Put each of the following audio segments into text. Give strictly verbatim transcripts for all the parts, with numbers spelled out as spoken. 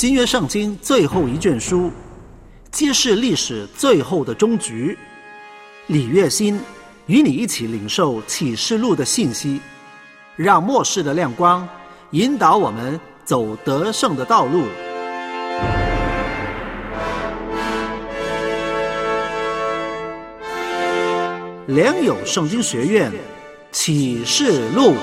新约圣经最后一卷书，揭示历史最后的终局。李月新与你一起领受启示录的信息，让末世的亮光引导我们走得胜的道路。良友圣经学院启示录。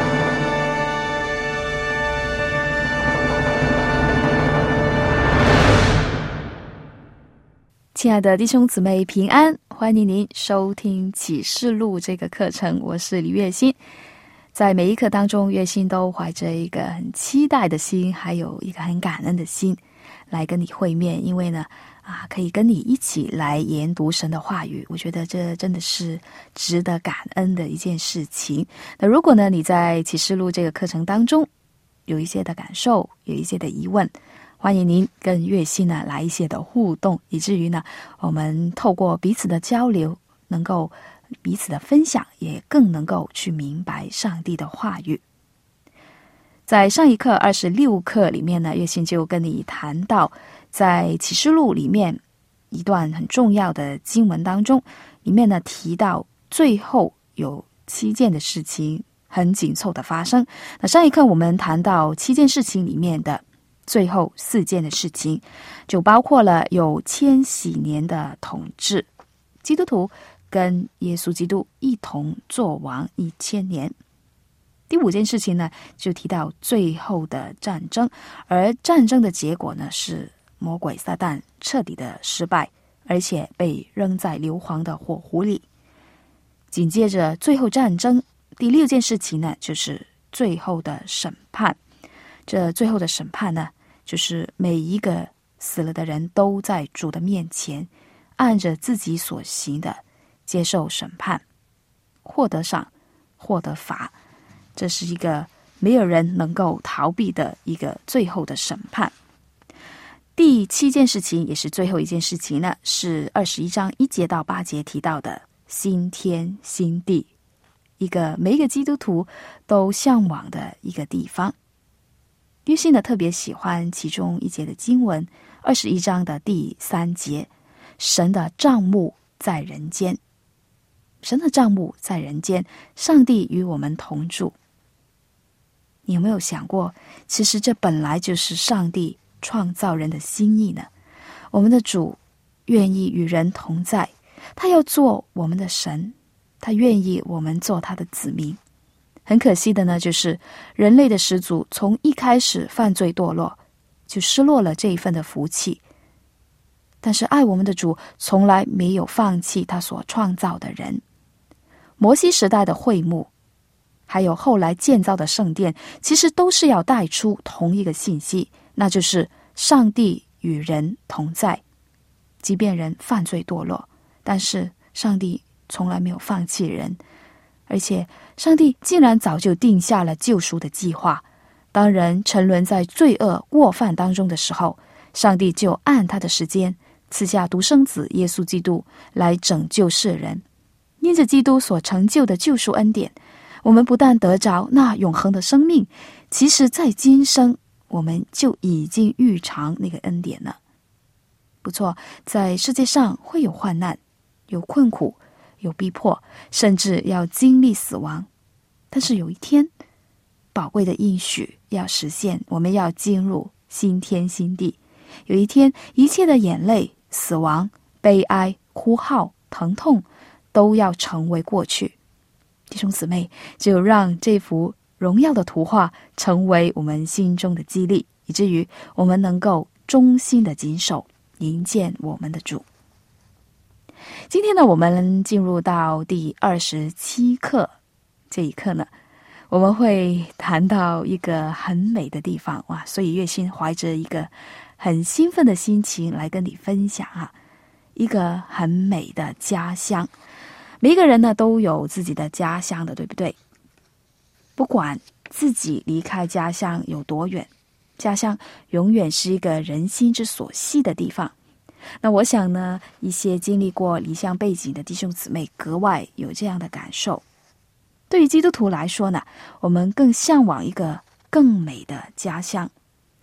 亲爱的弟兄姊妹平安，欢迎您收听启示录这个课程，我是李月心。在每一课当中，月心都怀着一个很期待的心，还有一个很感恩的心来跟你会面，因为呢啊，可以跟你一起来研读神的话语，我觉得这真的是值得感恩的一件事情。那如果呢你在启示录这个课程当中有一些的感受，有一些的疑问，欢迎您跟月心呢来一些的互动，以至于呢我们透过彼此的交流，能够彼此的分享，也更能够去明白上帝的话语。在上一课二十六课里面呢，月心就跟你谈到在启示录里面一段很重要的经文当中，里面呢提到最后有七件的事情很紧凑的发生。那上一课我们谈到七件事情里面的最后四件的事情，就包括了有千禧年的统治，基督徒跟耶稣基督一同作王一千年。第五件事情呢，就提到最后的战争，而战争的结果呢，是魔鬼撒旦彻底的失败，而且被扔在硫磺的火湖里。紧接着最后战争，第六件事情呢，就是最后的审判。这最后的审判呢，就是每一个死了的人都在主的面前，按着自己所行的接受审判，获得赏，获得罚。这是一个没有人能够逃避的一个最后的审判。第七件事情，也是最后一件事情呢，是二十一章一节到八节提到的新天新地，一个每一个基督徒都向往的一个地方。约信呢特别喜欢其中一节的经文，二十一章的第三节，神的帐幕在人间。神的帐幕在人间，上帝与我们同住。你有没有想过，其实这本来就是上帝创造人的心意呢？我们的主愿意与人同在，他要做我们的神，他愿意我们做他的子民。很可惜的呢，就是人类的始祖从一开始犯罪堕落，就失落了这一份的福气。但是爱我们的主从来没有放弃他所创造的人。摩西时代的会幕，还有后来建造的圣殿，其实都是要带出同一个信息，那就是上帝与人同在。即便人犯罪堕落，但是上帝从来没有放弃人，而且上帝竟然早就定下了救赎的计划。当人沉沦在罪恶过犯当中的时候，上帝就按他的时间赐下独生子耶稣基督来拯救世人。因着基督所成就的救赎恩典，我们不但得着那永恒的生命，其实在今生我们就已经预尝那个恩典了。不错，在世界上会有患难，有困苦，有逼迫，甚至要经历死亡。但是有一天，宝贵的应许要实现，我们要进入新天新地。有一天，一切的眼泪、死亡、悲哀、哭号、疼痛都要成为过去。弟兄姊妹，就让这幅荣耀的图画成为我们心中的激励，以至于我们能够忠心的谨守，迎见我们的主。今天呢，我们进入到第二十七课。这一课呢，我们会谈到一个很美的地方，哇！所以月心怀着一个很兴奋的心情来跟你分享啊，一个很美的家乡。每一个人呢都有自己的家乡的，对不对？不管自己离开家乡有多远，家乡永远是一个人心之所系的地方。那我想呢，一些经历过离乡背景的弟兄姊妹格外有这样的感受。对于基督徒来说呢，我们更向往一个更美的家乡。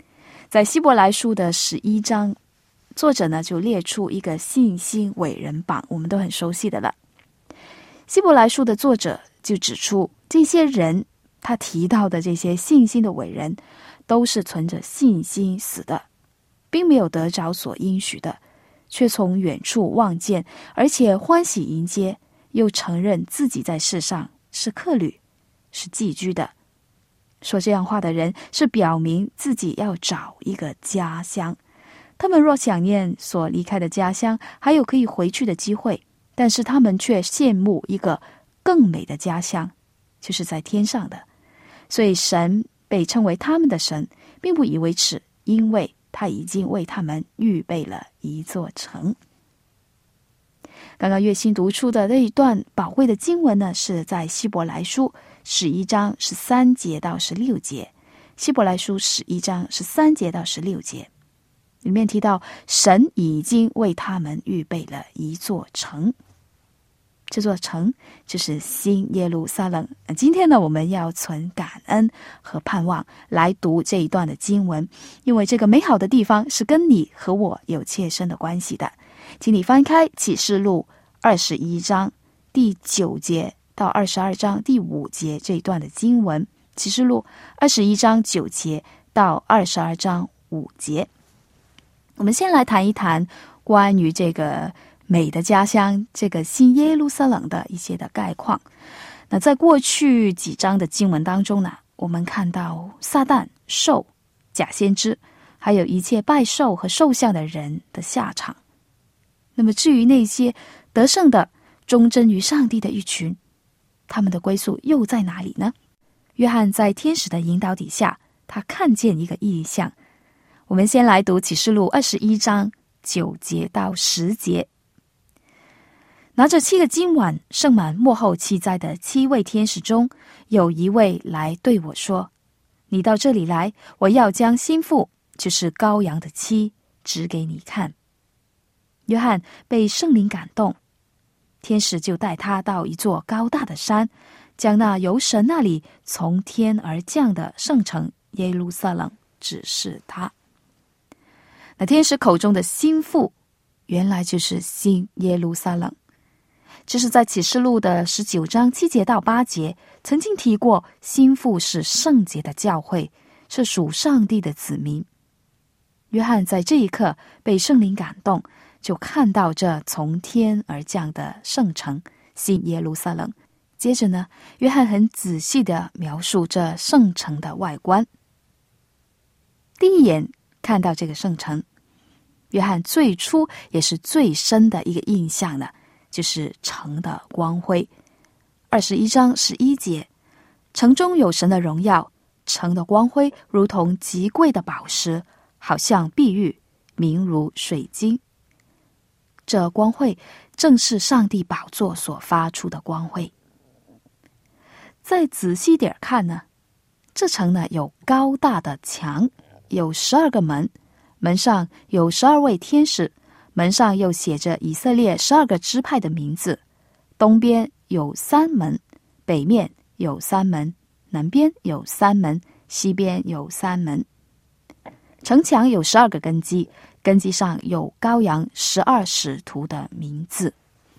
在希伯来书的十一章，作者呢就列出一个信心伟人榜，我们都很熟悉的了。希伯来书的作者就指出，这些人他提到的这些信心的伟人，都是存着信心死的，并没有得着所应许的，却从远处望见，而且欢喜迎接，又承认自己在世上是客旅，是寄居的。说这样话的人，是表明自己要找一个家乡。他们若想念所离开的家乡，还有可以回去的机会，但是他们却羡慕一个更美的家乡，就是在天上的。所以神被称为他们的神，并不以为耻，因为他已经为他们预备了一座城。刚刚月心读出的那一段宝贵的经文呢，是在希伯来书十一章十三节到十六节。希伯来书十一章十三节到十六节里面提到，神已经为他们预备了一座城，这座城就是新耶路撒冷。今天呢，我们要存感恩和盼望来读这一段的经文，因为这个美好的地方是跟你和我有切身的关系的。请你翻开启示录二十一章第九节到二十二章第五节这一段的经文。启示录二十一章九节到二十二章五节。我们先来谈一谈关于这个美的家乡，这个新耶路撒冷的一些的概况。那在过去几章的经文当中呢，我们看到撒旦、兽、假先知，还有一切拜兽和兽像的人的下场。那么至于那些得胜的、忠贞于上帝的一群，他们的归宿又在哪里呢？约翰在天使的引导底下，他看见一个异象。我们先来读启示录二十一章九节到十节。拿着七个金碗盛满末后七灾的七位天使中，有一位来对我说，你到这里来，我要将新妇，就是羔羊的妻，指给你看。约翰被圣灵感动，天使就带他到一座高大的山，将那由神那里从天而降的圣城耶路撒冷指示他。那天使口中的新妇，原来就是新耶路撒冷。这是在启示录的十九章七节到八节曾经提过，新妇是圣洁的教会，是属上帝的子民。约翰在这一刻被圣灵感动，就看到这从天而降的圣城新耶路撒冷。接着呢，约翰很仔细地描述这圣城的外观。第一眼看到这个圣城，约翰最初也是最深的一个印象呢，就是城的光辉。二十一章十一节，城中有神的荣耀，城的光辉如同极贵的宝石，好像碧玉，明如水晶。这光辉正是上帝宝座所发出的光辉。再仔细点看呢，这城呢有高大的墙，有十二个门，门上有十二位天使，门上又写着以色列十二个支派的名字。东边有三门，北面有三门，南边有三门，西边有三门。城墙有十二个根基，根基上有羔羊十二使徒的名字。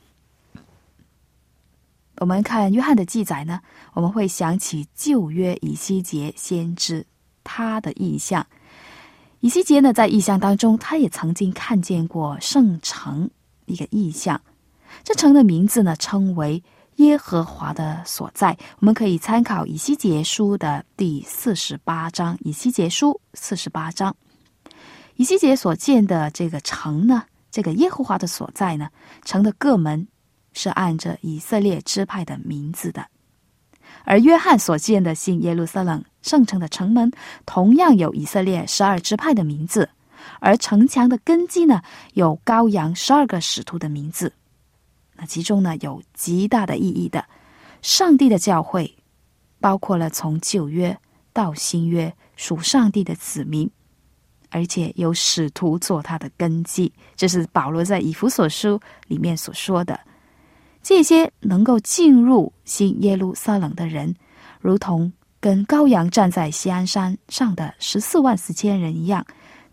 我们看约翰的记载呢，我们会想起旧约以西结先知他的异象。以西结呢，在异象当中，他也曾经看见过圣城一个异象。这城的名字呢，称为耶和华的所在。我们可以参考以西结书的第四十八章，以西结书四十八章。以西结所见的这个城呢，这个耶和华的所在呢，城的各门是按着以色列支派的名字的。而约翰所见的新耶路撒冷圣城的城门，同样有以色列十二支派的名字，而城墙的根基呢，有羔羊十二个使徒的名字。那其中呢，有极大的意义的。上帝的教会包括了从旧约到新约属上帝的子民，而且有使徒做他的根基，这是保罗在以弗所书里面所说的。这些能够进入新耶路撒冷的人，如同跟羔羊站在锡安山上的十四万四千人一样，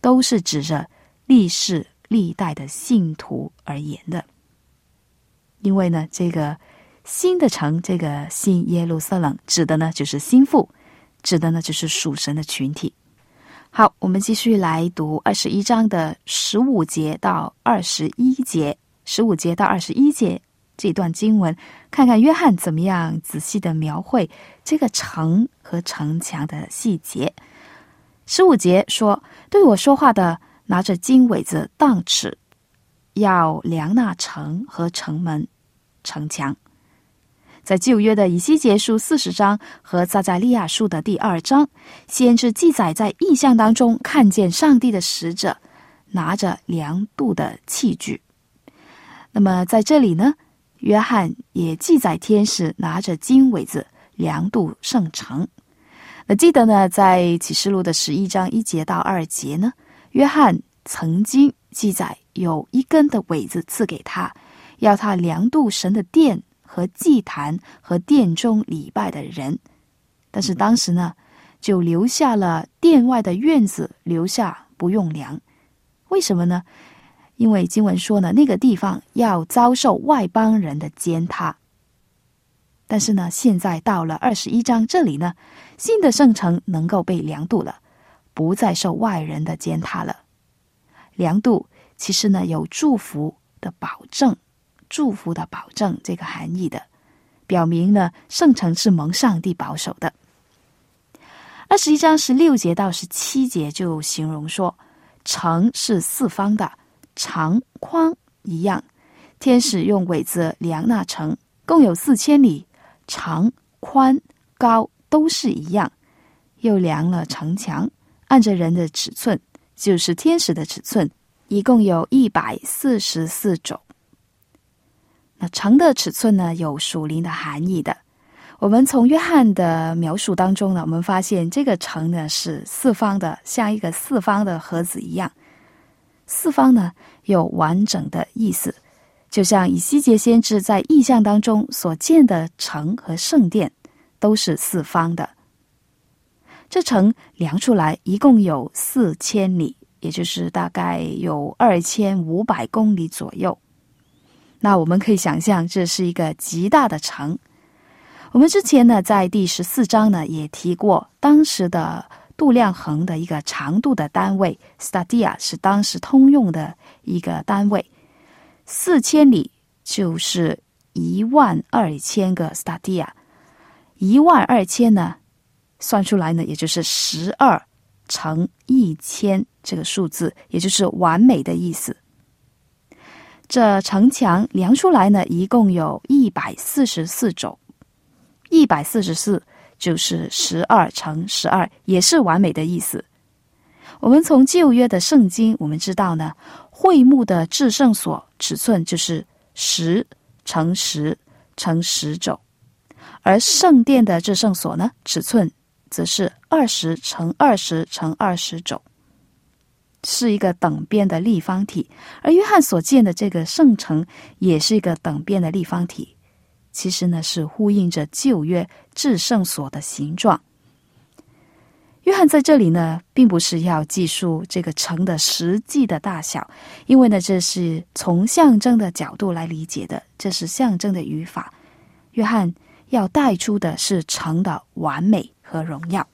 都是指着历世历代的信徒而言的。因为呢，这个新的城，这个新耶路撒冷，指的呢就是新妇，指的呢就是属神的群体。好，我们继续来读二十一章的十五节到二十一节，十五节到二十一节这段经文，看看约翰怎么样仔细的描绘这个城和城墙的细节。十五节说，对我说话的拿着金苇子当尺，要量那城和城门城墙。在旧约的以西结书四十章和撒迦利亚书的第二章，先知记载在异象当中看见上帝的使者拿着量度的器具。那么在这里呢，约翰也记载天使拿着金苇子量度圣城。那记得呢，在启示录的十一章一节到二节呢，约翰曾经记载有一根的苇子赐给他，要他量度神的殿和祭坛和殿中礼拜的人。但是当时呢，就留下了殿外的院子，留下不用量。为什么呢？因为经文说呢，那个地方要遭受外邦人的践踏。但是呢，现在到了二十一章这里呢，新的圣城能够被量度了，不再受外人的践踏了。量度其实呢有祝福的保证，祝福的保证这个含义的，表明呢圣城是蒙上帝保守的。二十一章十六节到十七节就形容说，城是四方的，长宽一样，天使用苇子量那城，共有四千里，长宽高都是一样。又量了城墙，按着人的尺寸，就是天使的尺寸，一共有一百四十四肘。那城的尺寸呢，有属灵的含义的。我们从约翰的描述当中呢，我们发现这个城呢是四方的，像一个四方的盒子一样。四方呢有完整的意思，就像以西结先知在异象当中所见的城和圣殿都是四方的。这城量出来一共有四千里，也就是大概有二千五百公里左右。那我们可以想象，这是一个极大的城。我们之前呢，在第十四章呢也提过，当时的度量衡的一个长度的单位 stadia 是当时通用的一个单位，四千里就是一万二千个 stadia， 一万二千呢算出来呢，也就是十二乘一千这个数字，也就是完美的意思。这城墙量出来呢，一共有一百四十四肘，一百四十四就是十二乘十二，也是完美的意思。我们从旧约的圣经，我们知道呢，会幕的至圣所尺寸就是十乘十乘十肘，而圣殿的至圣所呢，尺寸则是二十乘二十乘二十肘，是一个等边的立方体。而约翰所见的这个圣城也是一个等边的立方体，其实呢是呼应着旧约至圣所的形状。约翰在这里呢，并不是要记述这个城的实际的大小，因为呢，这是从象征的角度来理解的，这是象征的语法。约翰要带出的是城的完美和荣耀。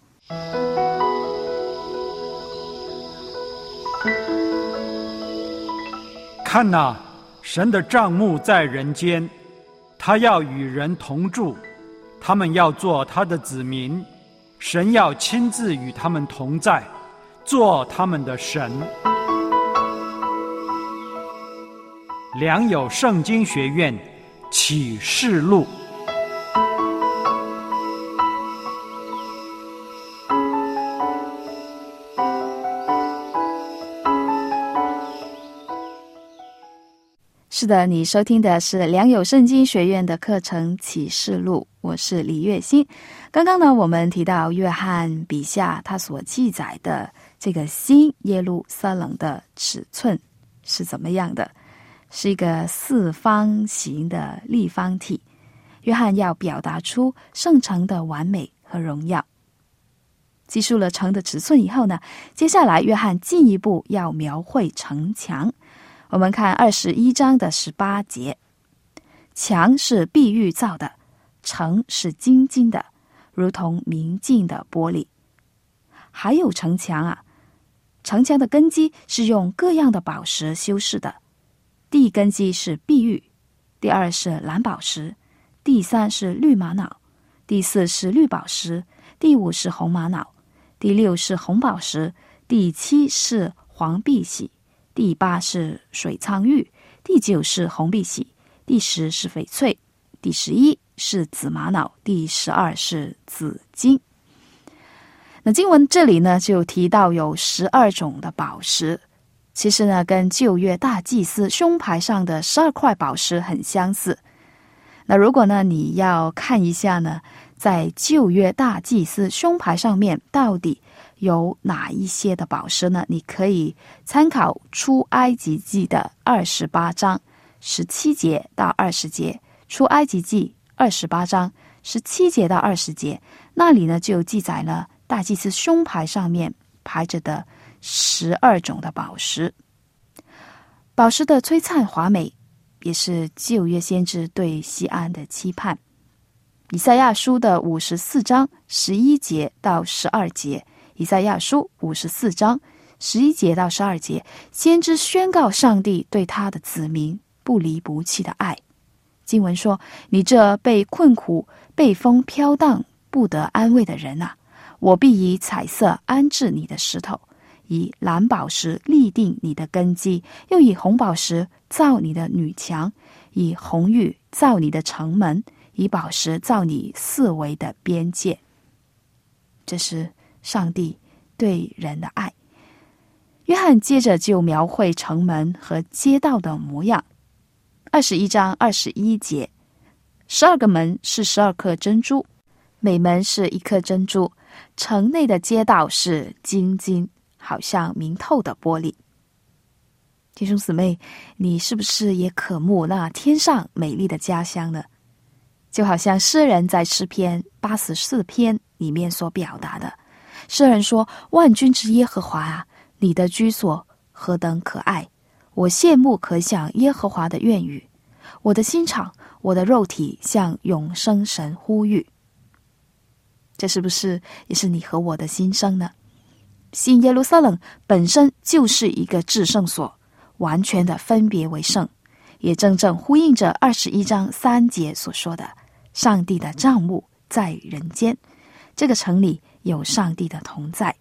看哪，神的帐幕在人间，他要与人同住，他们要做他的子民，神要亲自与他们同在，做他们的神。良友圣经学院启示录。 是的，你收听的是良友圣经学院的课程启示录，我是李月欣。刚刚呢，我们提到约翰笔下他所记载的这个新耶路撒冷的尺寸是怎么样的，是一个四方形的立方体。约翰要表达出圣城的完美和荣耀。 记述了城的尺寸以后呢，接下来约翰进一步要描绘城墙。我们看二十一章的十八节，墙是碧玉造的，城是金金的，如同明镜的玻璃。还有城墙啊，城墙的根基是用各样的宝石修饰的，第一根基是碧玉，第二是蓝宝石，第三是绿玛瑙，第四是绿宝石，第五是红玛瑙，第六是红宝石，第七是黄碧玺，第八是水苍玉，第九是红碧玺，第十是翡翠，第十一是紫玛瑙，第十二是紫金。那经文这里呢就提到有十二种的宝石，其实呢跟旧约大祭司胸牌上的十二块宝石很相似。那如果呢你要看一下呢，在旧约大祭司胸牌上面到底有哪一些的宝石呢？你可以参考出埃及记的二十八章十七节到二十节，出埃及记二十八章十七节到二十节，那里呢就记载了大祭司胸牌上面排着的十二种的宝石。宝石的璀璨华美，也是旧约先知对西安的期盼。以赛亚书的五十四章十一节到十二节，以赛亚书五十四章十一节到十二节，先知宣告上帝对他的子民不离不弃的爱。经文说：你这被困苦、被风飘荡、不得安慰的人啊，我必以彩色安置你的石头，以蓝宝石立定你的根基，又以红宝石造你的女墙，以红玉造你的城门，以宝石造你四围的边界。这是上帝对人的爱。约翰接着就描绘城门和街道的模样。二十一章二十一节，十二个门是十二颗珍珠，每门是一颗珍珠，城内的街道是晶晶，好像明透的玻璃。弟兄姊妹，你是不是也渴慕那天上美丽的家乡呢？就好像诗人在诗篇八十四篇里面所表达的，诗人说：万军之耶和华啊，你的居所何等可爱，我羡慕可想耶和华的愿语，我的心肠，我的肉体向永生神呼吁。这是不是也是你和我的心声呢？新耶路撒冷本身就是一个至圣所，完全的分别为圣，也正正呼应着二十一章三节所说的，上帝的帐幕在人间，这个城里有上帝的同在。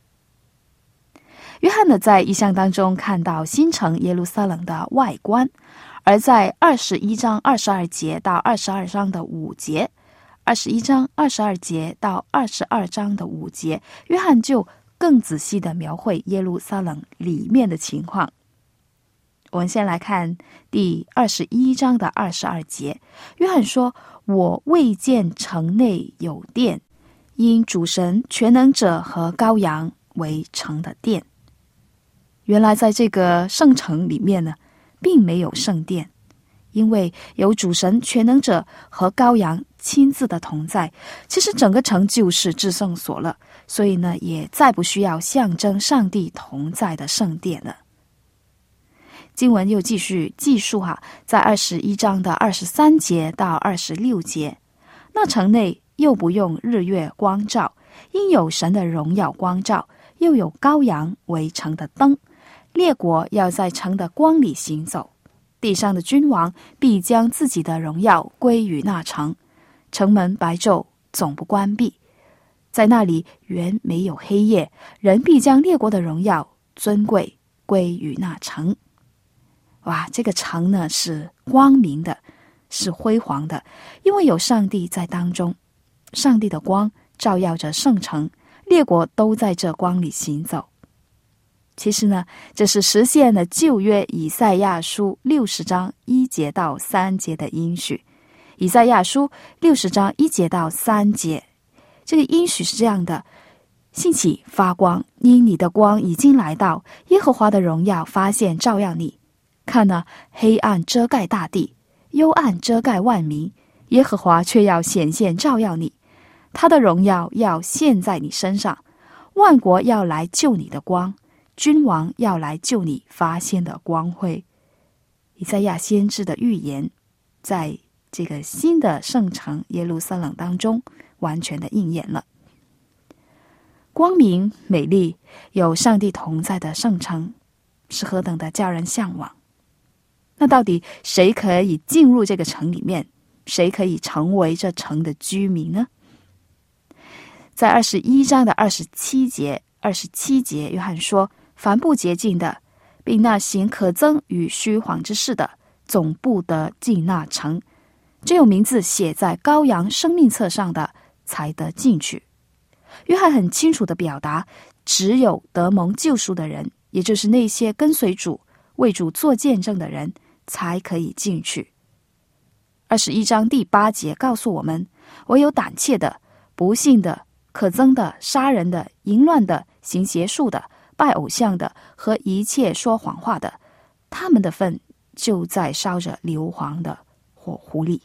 约翰呢，在异象当中看到新城耶路撒冷的外观，而在二十一章二十二节到二十二章的五节，二十一章二十二节到二十二章的五节，约翰就更仔细的描绘耶路撒冷里面的情况。我们先来看第二十一章的二十二节，约翰说：我未见城内有殿，因主神全能者和羔羊为城的殿。原来在这个圣城里面呢，并没有圣殿，因为有主神全能者和羔羊亲自的同在，其实整个城就是至圣所了，所以呢，也再不需要象征上帝同在的圣殿了。经文又继续记述哈、啊，在二十一章的二十三节到二十六节，那城内又不用日月光照，因有神的荣耀光照，又有羔羊为城的灯，列国要在城的光里行走，地上的君王必将自己的荣耀归于那城，城门白昼总不关闭，在那里原没有黑夜，人必将列国的荣耀尊贵归于那城。哇，这个城呢是光明的，是辉煌的，因为有上帝在当中，上帝的光照耀着圣城，列国都在这光里行走。其实呢，这是实现了旧约以赛亚书六十章一节到三节的应许。以赛亚书六十章一节到三节，这个应许是这样的：兴起发光，因你的光已经来到，耶和华的荣耀发现照耀你。看哪，黑暗遮盖大地，幽暗遮盖万民，耶和华却要显现照耀你，他的荣耀要现在你身上， 万国要来救你的光，君王要来救你发现的光辉。以赛亚先知的预言在这个新的圣城耶路撒冷当中完全的应验了。光明美丽有上帝同在的圣城是何等的叫人向往。那到底谁可以进入这个城里面，谁可以成为这城的居民呢？在二十一章的二十七节二十七节，约翰说，凡不洁净的，并那行可憎与虚谎之事的，总不得进那城，只有名字写在羔羊生命册上的，才得进去。约翰很清楚地表达，只有得蒙救赎的人，也就是那些跟随主为主做见证的人，才可以进去。二十一章第八节告诉我们，唯有胆怯的、不信的、可憎的、杀人的、淫乱的、行邪术的、拜偶像的和一切说谎话的，他们的份就在烧着硫磺的火湖里。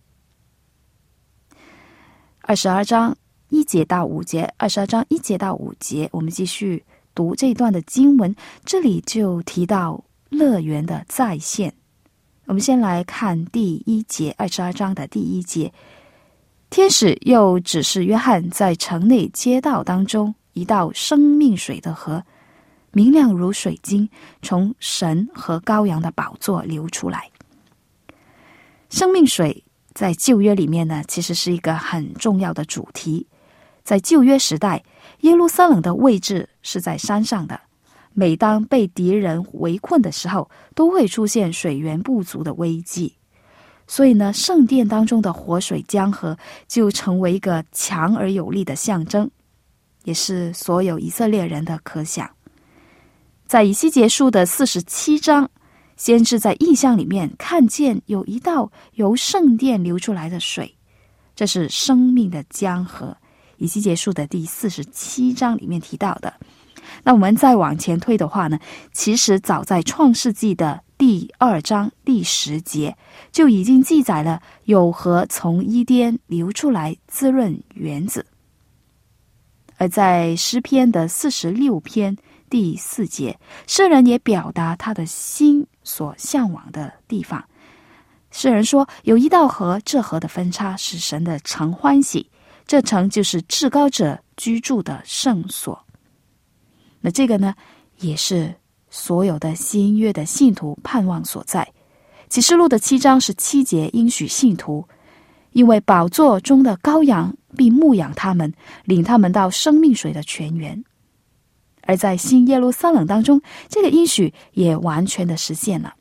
二十二章一节到五节，二十二章一节到五节，我们继续读这一段的经文。这里就提到乐园的再现。我们先来看第一节，二十二章的第一节。天使又指示约翰在城内街道当中一道生命水的河，明亮如水晶，从神和羔羊的宝座流出来。生命水在旧约里面呢，其实是一个很重要的主题。在旧约时代，耶路撒冷的位置是在山上的，每当被敌人围困的时候，都会出现水源不足的危机。所以呢，圣殿当中的活水江河就成为一个强而有力的象征，也是所有以色列人的可想。在以西结书的四十七章，先知在异象里面看见有一道由圣殿流出来的水，这是生命的江河。以西结书的第四十七章里面提到的。那我们再往前推的话呢，其实早在创世纪的第二章第十节就已经记载了有河从伊甸流出来滋润园子。而在诗篇的四十六篇第四节，诗人也表达他的心所向往的地方。诗人说，有一道河，这河的分叉使神的城欢喜，这城就是至高者居住的圣所。那这个呢，也是所有的新约的信徒盼望所在。启示录的七章十七节应许信徒，因为宝座中的羔羊必牧养他们，领他们到生命水的泉源。而在新耶路撒冷当中，这个应许也完全的实现了。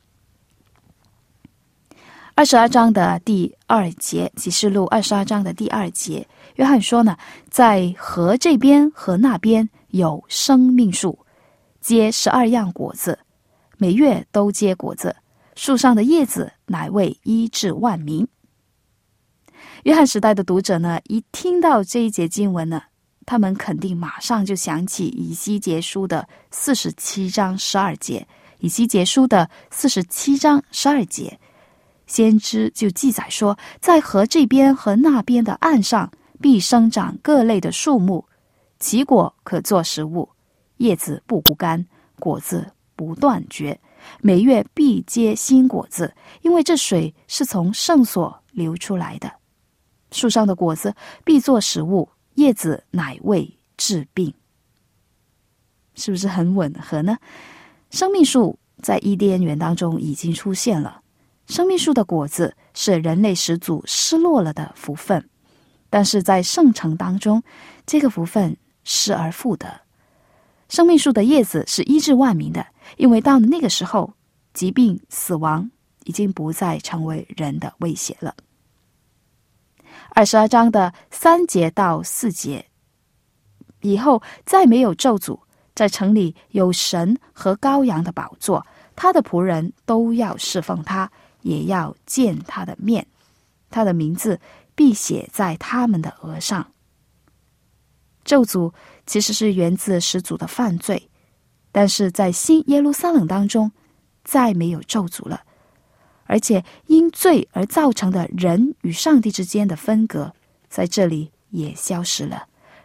二十二章的第二节，启示录二十二章的第二节，约翰说呢，在河这边和那边有生命树，结十二样果子，每月都结果子，树上的叶子乃为医治万民。约翰时代的读者呢，一听到这一节经文呢，他们肯定马上就想起以西结书的四十七章十二节。以西结书的四十七章十二节，先知就记载说，在河这边和那边的岸上必生长各类的树木，其果可做食物，叶子不枯干，果子不断绝，每月必结新果子，因为这水是从圣所流出来的。树上的果子必做食物，叶子乃为治病。是不是很吻合呢？生命树在伊甸园当中已经出现了，生命树的果子是人类始祖失落了的福分，但是在圣城当中，这个福分失而复得。生命树的叶子是医治万民的，因为到了那个时候，疾病、死亡已经不再成为人的威胁了。二十二章的三节到四节，以后再没有咒诅，在城里有神和羔羊的宝座，他的仆人都要侍奉他，也要见他的面，他的名字必写在他们的额上。咒诅其实是源自始祖的犯罪，但是在新耶路撒冷当中再没有咒诅了，而且因罪而造成的人与上帝之间的分隔在这里也消失了，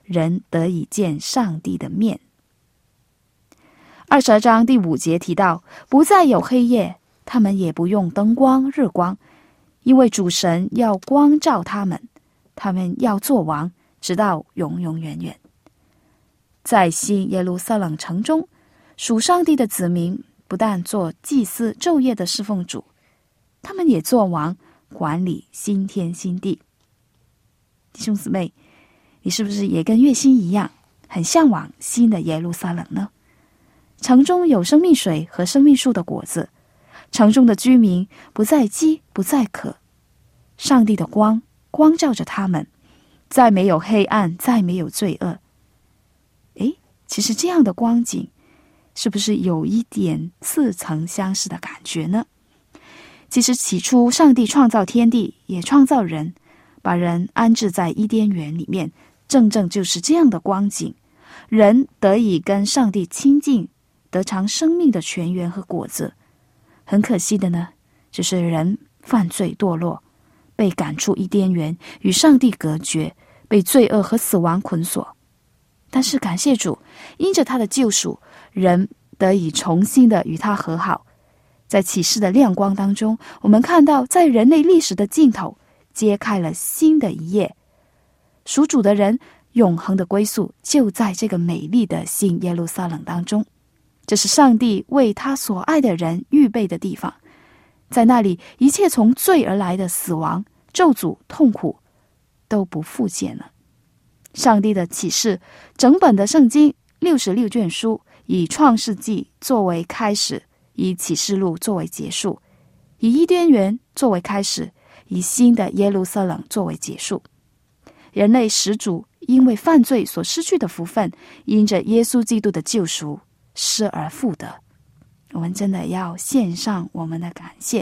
人得以见上帝的面。二十二章第五节提到，不再有黑夜，他们也不用灯光日光，因为主神要光照他们，他们要做王，直到永永远远。在新耶路撒冷城中，属上帝的子民不但做祭司昼夜的侍奉主，他们也做王，管理新天新地。弟兄姊妹，你是不是也跟月心一样，很向往新的耶路撒冷呢？城中有生命水和生命树的果子，城中的居民不再饥不再渴，上帝的光光照着他们，再没有黑暗，再没有罪恶。诶，其实这样的光景是不是有一点似曾相识的感觉呢？其实起初上帝创造天地，也创造人，把人安置在伊甸园里面，正正就是这样的光景，人得以跟上帝亲近，得尝生命的泉源和果子。很可惜的呢，就是人犯罪堕落，被赶出伊甸园，与上帝隔绝，被罪恶和死亡捆锁。但是感谢主，因着他的救赎，人得以重新的与他和好。在启示的亮光当中，我们看到在人类历史的尽头揭开了新的一页，属主的人永恒的归宿就在这个美丽的新耶路撒冷当中。这是上帝为他所爱的人预备的地方，在那里一切从罪而来的死亡、咒诅、痛苦都不复见了。上帝的启示，整本的圣经六十六卷书，以创世纪作为开始，以启示录作为结束，以伊甸园作为开始，以新的耶路撒冷作为结束。人类始祖因为犯罪所失去的福分，因着耶稣基督的救赎失而复得，我们真的要献上我们的感谢。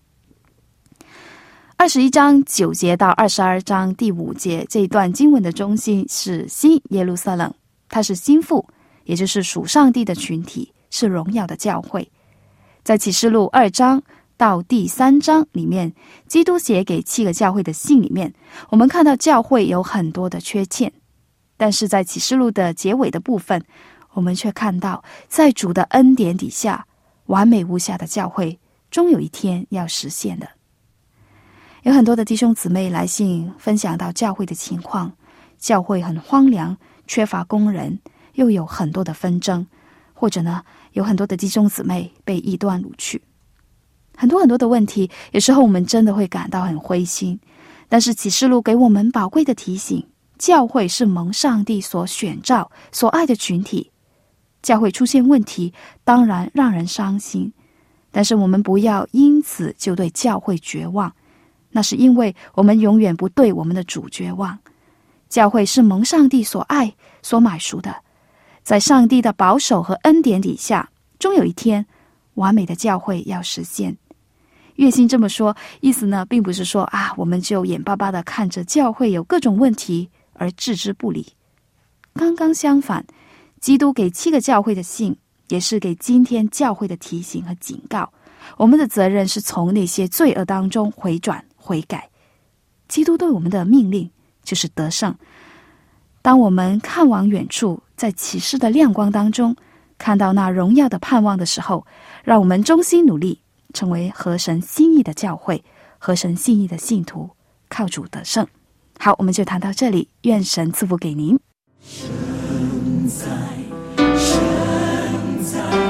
二十一章九节到二十二章第五节，这一段经文的中心是新耶路撒冷，它是心腹，也就是属上帝的群体，是荣耀的教会。在启示录二章到第三章里面，基督写给七个教会的信里面，我们看到教会有很多的缺陷，但是在启示录的结尾的部分，我们却看到在主的恩典底下，完美无瑕的教会终有一天要实现的。有很多的弟兄姊妹来信分享到教会的情况，教会很荒凉，缺乏工人，又有很多的纷争，或者呢，有很多的弟兄姊妹被异端掳去，很多很多的问题，有时候我们真的会感到很灰心。但是启示录给我们宝贵的提醒，教会是蒙上帝所选召、所爱的群体。教会出现问题，当然让人伤心，但是我们不要因此就对教会绝望，那是因为我们永远不对我们的主绝望。教会是蒙上帝所爱、所买赎的，在上帝的保守和恩典底下，终有一天完美的教会要实现。月心这么说，意思呢，并不是说啊，我们就眼巴巴的看着教会有各种问题而置之不理。刚刚相反，基督给七个教会的信，也是给今天教会的提醒和警告。我们的责任是从那些罪恶当中回转悔改。基督对我们的命令就是得胜。当我们看往远处，在启示的亮光当中，看到那荣耀的盼望的时候，让我们衷心努力，成为合神心意的教会，合神心意的信徒，靠主得胜。好，我们就谈到这里，愿神赐福给您。 神在，神在。